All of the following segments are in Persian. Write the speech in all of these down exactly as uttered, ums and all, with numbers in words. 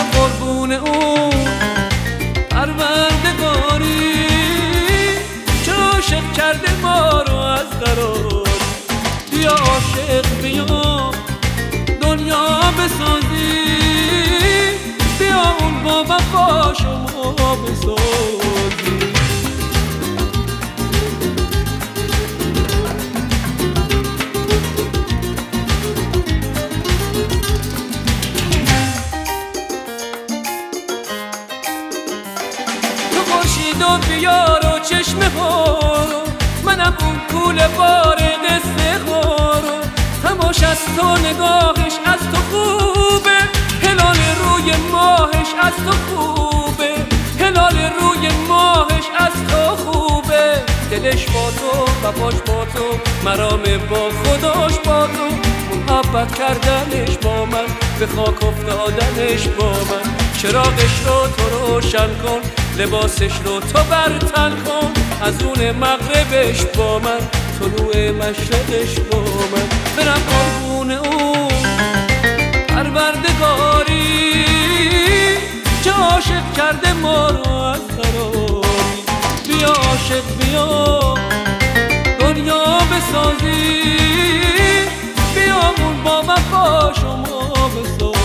قربون اون پروردگاری که عاشق کرده ما رو از قرار. بیا عاشق بیا دنیا بسازی، بیا اون با وفا شما بسازی. تو خورشید و بیار و چشمه بارو، منم اون کوله بار قصه خورو. هماش از تو نگاهش از تو خوبه، هلال روی ماهش از تو خوبه، هلال روی ماهش از تو خوبه. دلش با تو وفاش با تو، مرام با خداش با تو، محبت کردنش با من، به خاک افتادنش با من. چراغش رو تو روشن کن، لباسش رو تو برتن کن، از اون مغربش با من، طلوع مشرقش با من. برم قربون اون پروردگاری که عاشق کرده ما رو از قراری. بیا عاشق بیا دنیا بسازی، بیا اون با وفا شما بسازی.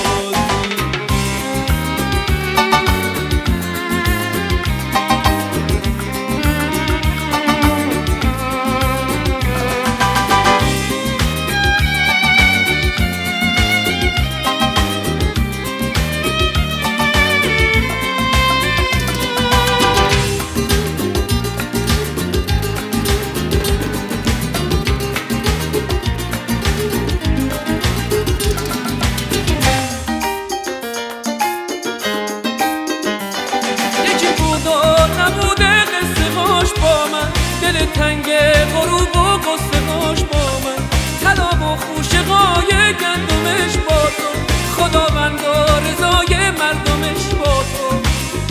دل تنگ غروب و قصه هاش با من، طلب و خوشقای گندمش با تو، خداوند و رضای مردمش با تو.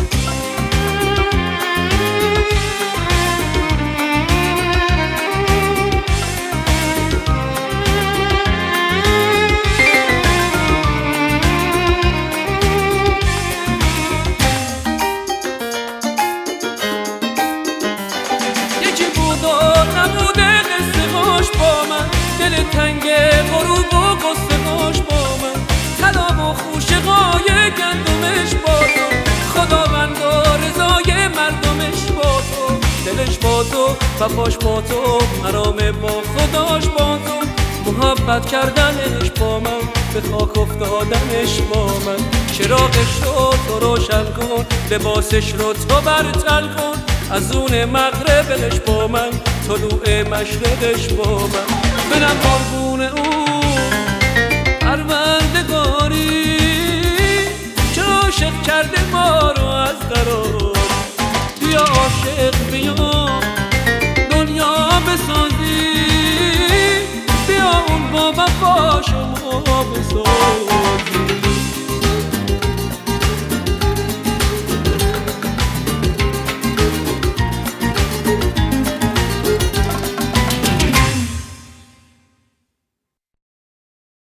دل تنگ غروب و قصه هاش با من، طلب و خوشقای گندمش با تو، خداوند و رضای مردمش با تو. دلش با تو وفاش با تو، مرام با خداش با تو، محبت کردنش با من، به خاک افتادنش با من. چراغش رو تو روشن کن، لباسش رو تو برتن کن، از اون مغربش با من، طلوع مشرقش با من. برم قربون اون پروردگاری که عاشق کرده ما رو از قرار. بیا عاشق بیا دنیا بسازی، بیا اون با وفا شما بسازی.